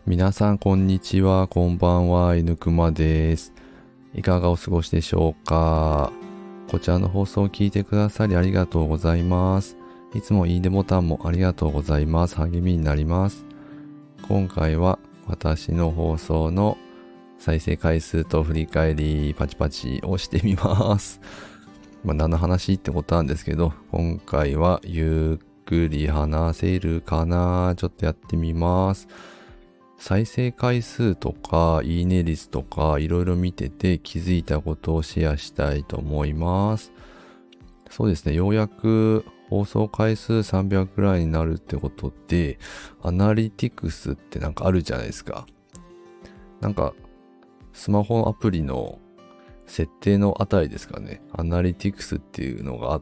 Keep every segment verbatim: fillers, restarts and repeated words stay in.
皆さんこんにちは、こんばんは、犬熊です。いかがお過ごしでしょうか。こちらの放送を聞いてくださりありがとうございます。いつもいいねボタンもありがとうございます。励みになります。今回は私の放送の再生回数と振り返りパチパチをしてみます。まあ何の話ってことなんですけど、今回はゆっくり話せるかな、ちょっとやってみます。再生回数とかいいね率とかいろいろ見てて気づいたことをシェアしたいと思います。そうですね、ようやく放送回数さんびゃくくらいになるってことで、アナリティクスってなんかあるじゃないですか。なんかスマホアプリの設定のあたりですかね。アナリティクスっていうのがあって、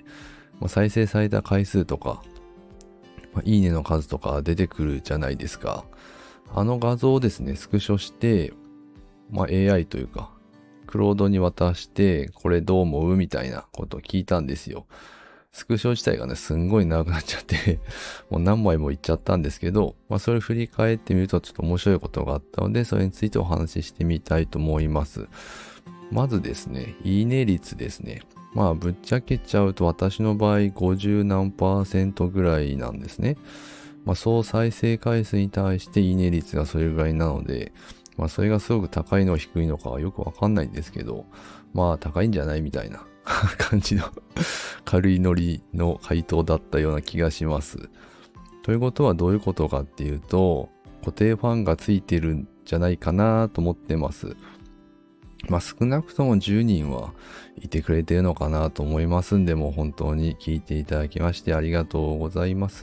まあ、再生された回数とか、まあ、いいねの数とか出てくるじゃないですか。あの画像をですね、スクショして、まあ、エーアイ というか、クロードに渡して、これどう思うみたいなことを聞いたんですよ。スクショ自体がね、すんごい長くなっちゃって、もう何枚もいっちゃったんですけど、まあ、それを振り返ってみるとちょっと面白いことがあったので、それについてお話ししてみたいと思います。まずですね、いいね率ですね。まあ、ぶっちゃけちゃうと私の場合ごじゅう何パーセントぐらいなんですね。まあ、総再生回数に対していいね率がそれぐらいなので、まあ、それがすごく高いの低いのかはよくわかんないんですけど、まあ、高いんじゃないみたいな感じの軽いノリの回答だったような気がします。ということはどういうことかっていうと、固定ファンがついてるんじゃないかなと思ってます。まあ、少なくともじゅうにんはいてくれてるのかなと思いますんで、もう本当に聞いていただきましてありがとうございます。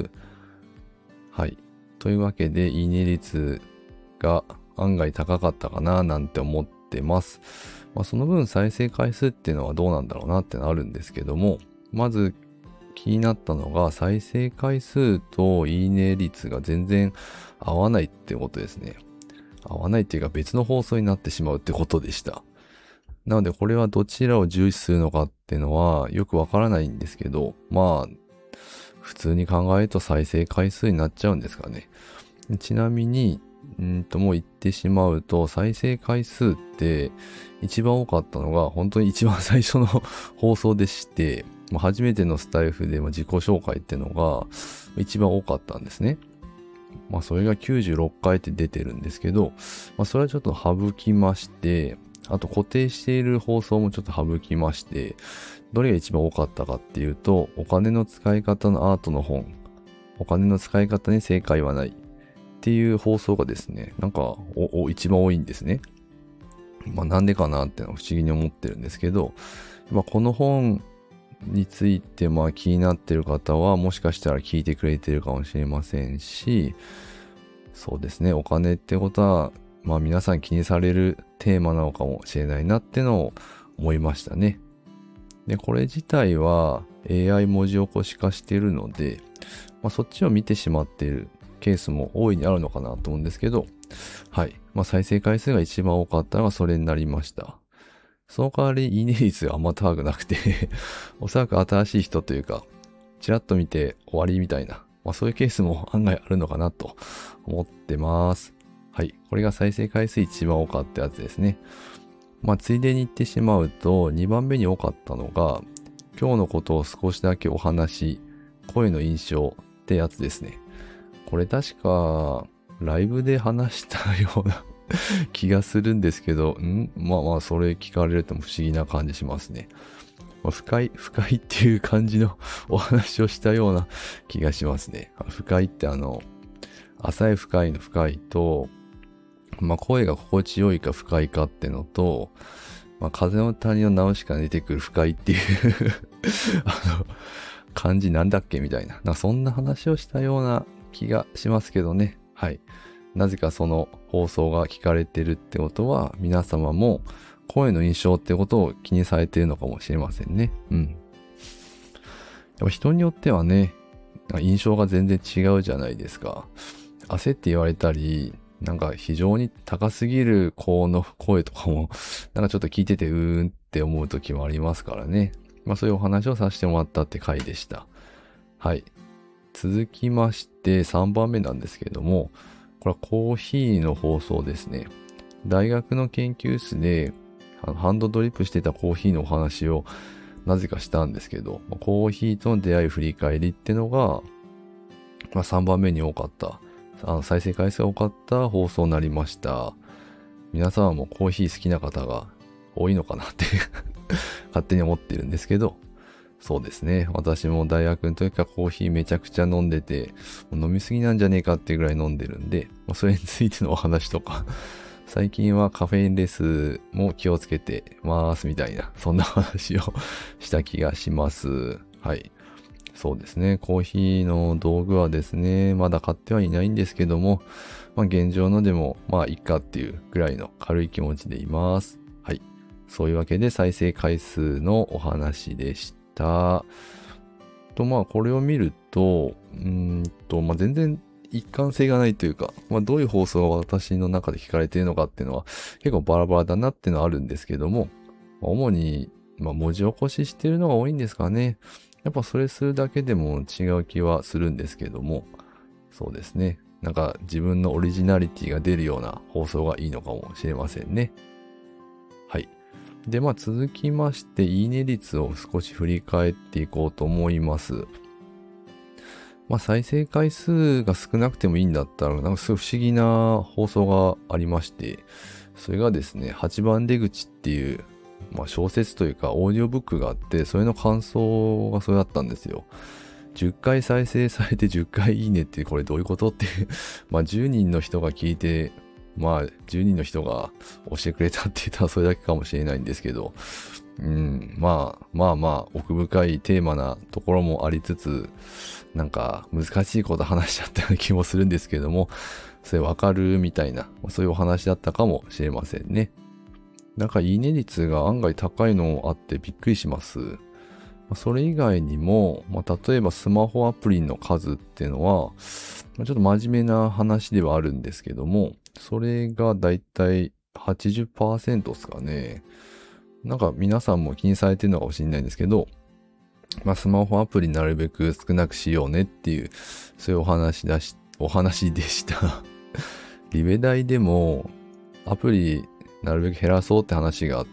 はい。というわけで、いいね率が案外高かったかななんて思ってます。まあ、その分再生回数っていうのはどうなんだろうなってのあるんですけども、まず気になったのが再生回数といいね率が全然合わないってことですね。合わないっていうか別の放送になってしまうってことでした。なのでこれはどちらを重視するのかっていうのはよくわからないんですけど、まあ、普通に考えると再生回数になっちゃうんですかね。ちなみに、んともう言ってしまうと再生回数って一番多かったのが本当に一番最初の放送でして、初めてのスタイフで自己紹介っていうのが一番多かったんですね。まあそれがきゅうじゅうろっかいって出てるんですけど、まあそれはちょっと省きまして、あと固定している放送もちょっと省きまして、どれが一番多かったかっていうと、お金の使い方のアートの本、お金の使い方に正解はないっていう放送がですね、なんかおお一番多いんですね。まあなんでかなってのは不思議に思ってるんですけど、まあこの本についてまあ気になってる方はもしかしたら聞いてくれてるかもしれませんし、そうですね、お金ってことはまあ皆さん気にされるテーマなのかもしれないなってのを思いましたね。で、これ自体は エーアイ 文字起こし化しているので、まあ、そっちを見てしまっているケースも大いにあるのかなと思うんですけど、はい。まあ、再生回数が一番多かったのがそれになりました。その代わり、いいね率があんま高くなくておそらく新しい人というか、ちらっと見て終わりみたいな、まあ、そういうケースも案外あるのかなと思ってます。はい。これが再生回数一番多かったやつですね。まあ、ついでに言ってしまうと、にばんめに多かったのが、今日のことを少しだけお話、声の印象ってやつですね。これ確か、ライブで話したような気がするんですけど、んまあまあ、それ聞かれるとも不思議な感じしますね。まあ、深い、深いっていう感じのお話をしたような気がしますね。深いってあの、浅い深いの深いと、まあ、声が心地よいか不快かってのと、まあ、風の谷のナウシカに出てくる不快っていうあの漢字なんだっけみたいな、なんかそんな話をしたような気がしますけどね。はい。なぜかその放送が聞かれてるってことは、皆様も声の印象ってことを気にされているのかもしれませんね。うん。やっぱ人によってはね、印象が全然違うじゃないですか。焦って言われたり、なんか非常に高すぎる高の声とかも、なんかちょっと聞いててうーんって思う時もありますからね。まあそういうお話をさせてもらったって回でした。はい。続きましてさんばんめなんですけれども、 これはコーヒーの放送ですね。大学の研究室であのハンドドリップしてたコーヒーのお話をなぜかしたんですけど、コーヒーとの出会い振り返りってのが、まあ、さんばんめに多かった、あの再生回数が多かった放送になりました。皆さんはもうコーヒー好きな方が多いのかなって勝手に思ってるんですけど、そうですね。私も大学の時からコーヒーめちゃくちゃ飲んでて、飲みすぎなんじゃねえかっていうぐらい飲んでるんで、それについてのお話とか、最近はカフェインレスも気をつけてますみたいな、そんな話をした気がします。はい。そうですね。コーヒーの道具はですね、まだ買ってはいないんですけども、まあ現状のでも、まあいいかっていうぐらいの軽い気持ちでいます。はい。そういうわけで再生回数のお話でした。と、まあこれを見ると、うーんと、まあ全然一貫性がないというか、まあどういう放送が私の中で聞かれているのかっていうのは結構バラバラだなっていうのはあるんですけども、主に、まあ、文字起こししてるのが多いんですかね。やっぱそれするだけでも違う気はするんですけども、そうですね。なんか自分のオリジナリティが出るような放送がいいのかもしれませんね。はい。で、まあ続きまして、いいね率を少し振り返っていこうと思います。まあ再生回数が少なくてもいいんだったら、なんかすごい不思議な放送がありまして、それがですね、はちばん出口っていう、まあ小説というかオーディオブックがあって、それの感想がそれだったんですよ。じゅっかい再生されてじゅっかいいいねってこれどういうことっていうまあじゅうにんの人が聞いて、まあじゅうにんの人が押してくれたって言ったらそれだけかもしれないんですけど、うん、まあまあまあ奥深いテーマなところもありつつ、なんか難しいこと話しちゃったような気もするんですけども、それわかるみたいな、そういうお話だったかもしれませんね。なんかいいね率が案外高いのあってびっくりします。それ以外にも、まあ、例えばスマホアプリの数っていうのは、ちょっと真面目な話ではあるんですけども、それがだいたい はちじゅっパーセント ですかね。なんか皆さんも気にされてるのかもしれないんですけど、まあ、スマホアプリなるべく少なくしようねっていう、そういうお話だし、お話でした。リベ大でも、アプリなるべく減らそうって話があって、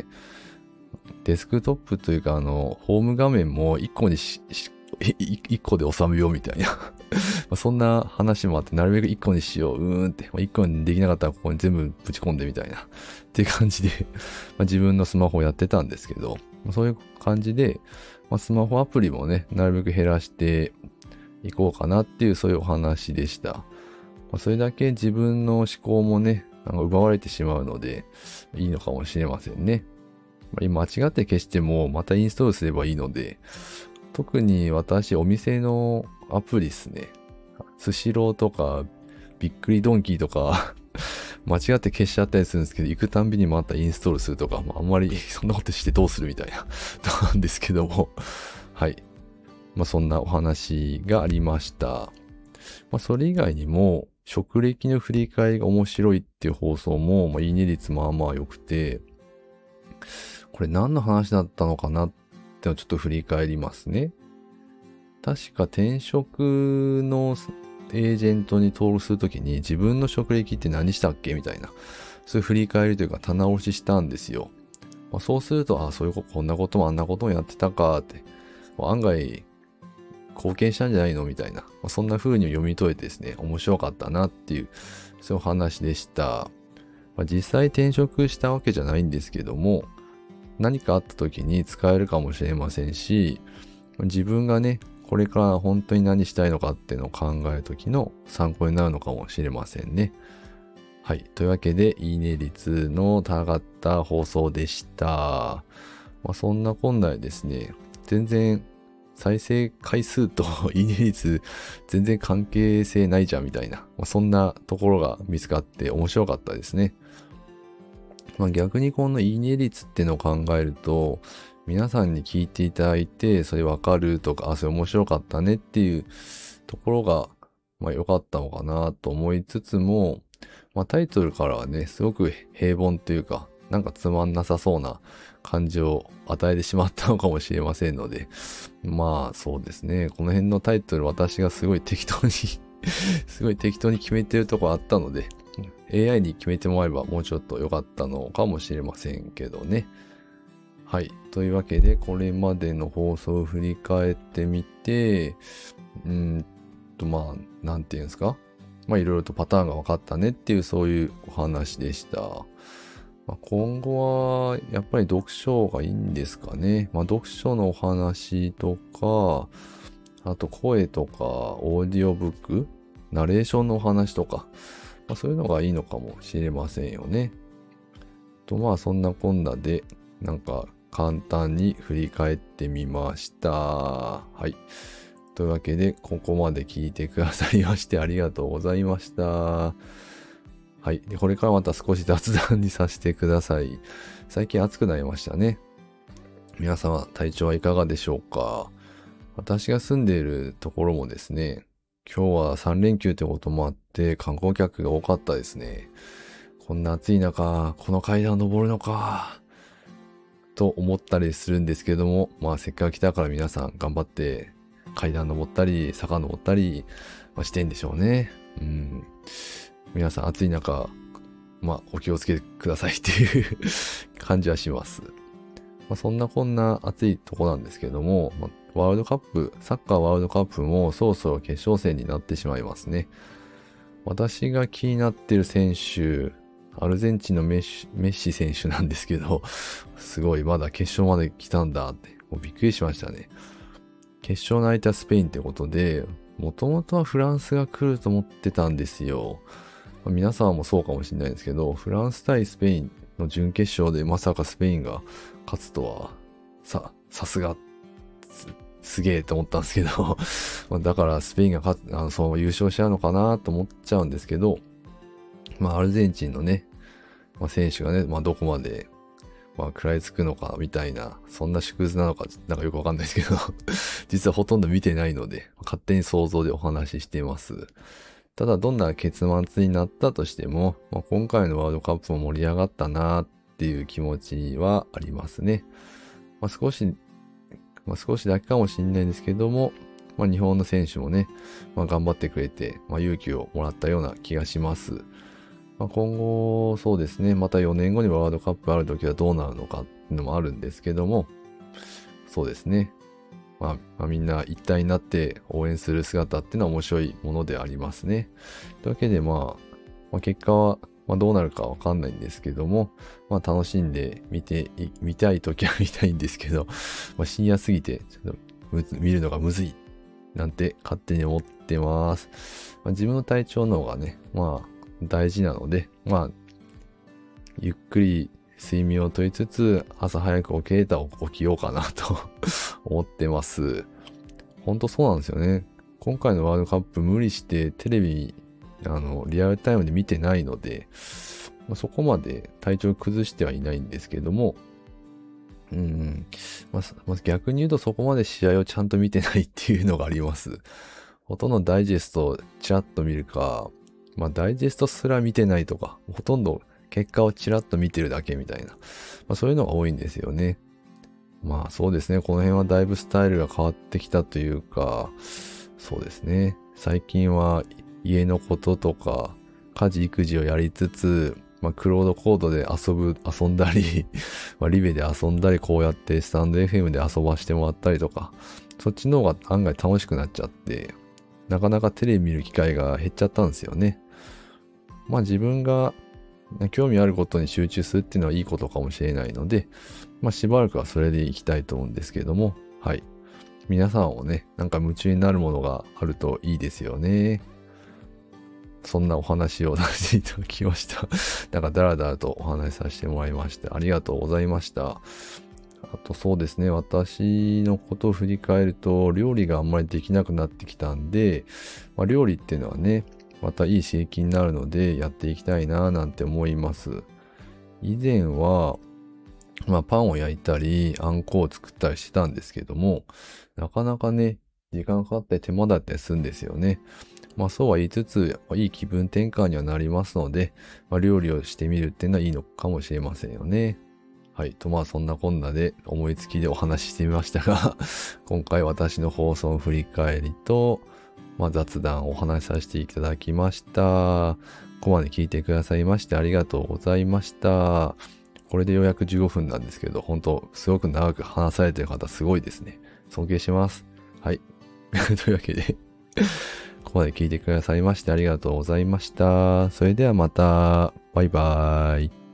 デスクトップというか、あの、ホーム画面もいっこにし、しいっこで収めようみたいなそんな話もあって、なるべくいっこにしよう、うーんって、まあ、いっこにできなかったらここに全部ぶち込んでみたいなっていう感じでまあ自分のスマホをやってたんですけど、そういう感じで、まあ、スマホアプリもね、なるべく減らしていこうかなっていう、そういうお話でした。まあ、それだけ自分の思考もね、なんか奪われてしまうので、いいのかもしれませんね。まあ、間違って消してもまたインストールすればいいので、特に私お店のアプリですね。スシローとかびっくりドンキーとか間違って消しちゃったりするんですけど、行くたんびにまたインストールするとか、まあ、あんまりそんなことしてどうするみたいななんですけどもはい。まあそんなお話がありました。まあそれ以外にも職歴の振り返りが面白いっていう放送も、まあ、いいね率まあまあ良くて、これ何の話だったのかなってのをちょっと振り返りますね。確か転職のエージェントに登録するときに自分の職歴って何したっけみたいな、そういう振り返りというか棚卸ししたんですよ。まあ、そうすると、あ、そういうこ、こんなこともあんなこともやってたかって、まあ、案外貢献したんじゃないのみたいな、まあ、そんな風に読み解いてですね、面白かったなっていう、そういう話でした。まあ、実際転職したわけじゃないんですけども、何かあった時に使えるかもしれませんし、自分がね、これから本当に何したいのかっていうのを考える時の参考になるのかもしれませんね。はい。というわけで、いいね率の高かった放送でした。まあ、そんなこんなでですね、全然再生回数といいね率全然関係性ないじゃんみたいな、まあ、そんなところが見つかって面白かったですね。まあ、逆にこのいいね率っていうのを考えると、皆さんに聞いていただいて、それわかるとか、あ、それ面白かったねっていうところが、まあ良かったのかなと思いつつも、まあタイトルからはね、すごく平凡というか、なんかつまんなさそうな感じを与えてしまったのかもしれませんので、まあそうですね、この辺のタイトル私がすごい適当にすごい適当に決めてるとこあったので、エーアイ に決めてもらえばもうちょっと良かったのかもしれませんけどね。はい。というわけで、これまでの放送を振り返ってみて、うーんと、まあ、なんていうんですか。まあ、いろいろとパターンが分かったねっていう、そういうお話でした。まあ、今後は、やっぱり読書がいいんですかね。まあ、読書のお話とか、あと声とか、オーディオブック、ナレーションのお話とか、まあ、そういうのがいいのかもしれませんよね。と、まあ、そんなこんなで、なんか、簡単に振り返ってみました。はい。というわけで、ここまで聞いてくださいましてありがとうございました。はい。で、これからまた少し雑談にさせてください。最近暑くなりましたね。皆様、体調はいかがでしょうか？私が住んでいるところもですね、今日はさん連休ってこともあって観光客が多かったですね。こんな暑い中、この階段を登るのか。と思ったりするんですけども、まあせっかく来たから皆さん頑張って階段登ったり坂登ったり、まあ、してんでしょうね。うん。皆さん暑い中、まあお気をつけくださいっていう感じはします。まあ、そんなこんな暑いとこなんですけども、まあ、ワールドカップ、サッカーワールドカップもそろそろ決勝戦になってしまいますね。私が気になっている選手、アルゼンチンのメッシ、メッシ選手なんですけど、すごいまだ決勝まで来たんだって、もうびっくりしましたね。決勝の相手はスペインってことで、もともとはフランスが来ると思ってたんですよ。まあ、皆さんもそうかもしれないですけど、フランス対スペインの準決勝でまさかスペインが勝つとは、さ、さすが、す、すげえと思ったんですけど、まあだからスペインが勝つ、あの、そう優勝しちゃうのかなと思っちゃうんですけど、まあアルゼンチンのね、まあ、選手がね、まあどこまで、まあ食らいつくのかみたいな、そんな縮図なのか、なんかよくわかんないですけど、実はほとんど見てないので、勝手に想像でお話ししています。ただどんな結末になったとしても、まあ、今回のワールドカップも盛り上がったなっていう気持ちはありますね。まあ、少し、まあ、少しだけかもしれないんですけども、まあ、日本の選手もね、まあ、頑張ってくれて、まあ、勇気をもらったような気がします。まあ、今後、そうですね、またよねんごにワールドカップあるときはどうなるのかっていうのもあるんですけども、そうですね。まあ、まあ、みんな一体になって応援する姿っていうのは面白いものでありますね。というわけで、まあ、まあ、結果は、まあ、どうなるかわかんないんですけども、まあ、楽しんで見て、見たいときは見たいんですけど、まあ、深夜すぎてちょっと見るのがむずいなんて勝手に思ってます。まあ、自分の体調の方がね、まあ、大事なので、まあ、ゆっくり睡眠をとりつつ、朝早く起きれたら起きようかなと思ってます。ほんとそうなんですよね。今回のワールドカップ無理してテレビ、あの、リアルタイムで見てないので、まあ、そこまで体調崩してはいないんですけども、うん、まあ、まあ、逆に言うとそこまで試合をちゃんと見てないっていうのがあります。ほとんどダイジェストをチラッと見るか、まあダイジェストすら見てないとか、ほとんど結果をチラッと見てるだけみたいな、まあそういうのが多いんですよね。まあそうですね、この辺はだいぶスタイルが変わってきたというか、そうですね、最近は家のこととか、家事育児をやりつつ、まあクロードコードで遊ぶ、遊んだり、まあリベで遊んだり、こうやってスタンド エフエム で遊ばしてもらったりとか、そっちの方が案外楽しくなっちゃって、なかなかテレビ見る機会が減っちゃったんですよね。まあ自分が興味あることに集中するっていうのはいいことかもしれないので、まあしばらくはそれでいきたいと思うんですけれども、はい。皆さんもね、なんか夢中になるものがあるといいですよね。そんなお話をさせていただきました。なんかダラダラとお話しさせてもらいまして、ありがとうございました。あとそうですね、私のことを振り返ると、料理があんまりできなくなってきたんで、まあ、料理っていうのはね、またいい刺激になるのでやっていきたいななんて思います。以前は、まあパンを焼いたり、あんこを作ったりしてたんですけども、なかなかね、時間かかって手間だったりするんですよね。まあそうは言いつつ、いい気分転換にはなりますので、まあ、料理をしてみるっていうのはいいのかもしれませんよね。はい。と、まあそんなこんなで思いつきでお話ししてみましたが、今回私の放送の振り返りと、 まあ、雑談をお話しさせていただきました。ここまで聞いてくださいましてありがとうございました。これでようやくじゅうごふんなんですけど、本当すごく長く話されてる方すごいですね。尊敬します。はい。というわけで、ここまで聞いてくださいましてありがとうございました。それではまた。バイバーイ。